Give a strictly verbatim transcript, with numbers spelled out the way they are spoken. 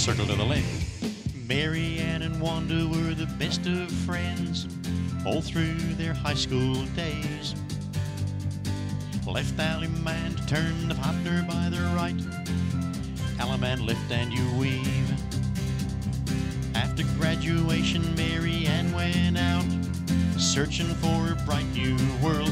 Circle to the left. Mary Ann and Wanda were the best of friends all through their high school days. Left alley man to turn the partner by the right. Alley man lift and you weave. After graduation, Mary Ann went out searching for a bright new world.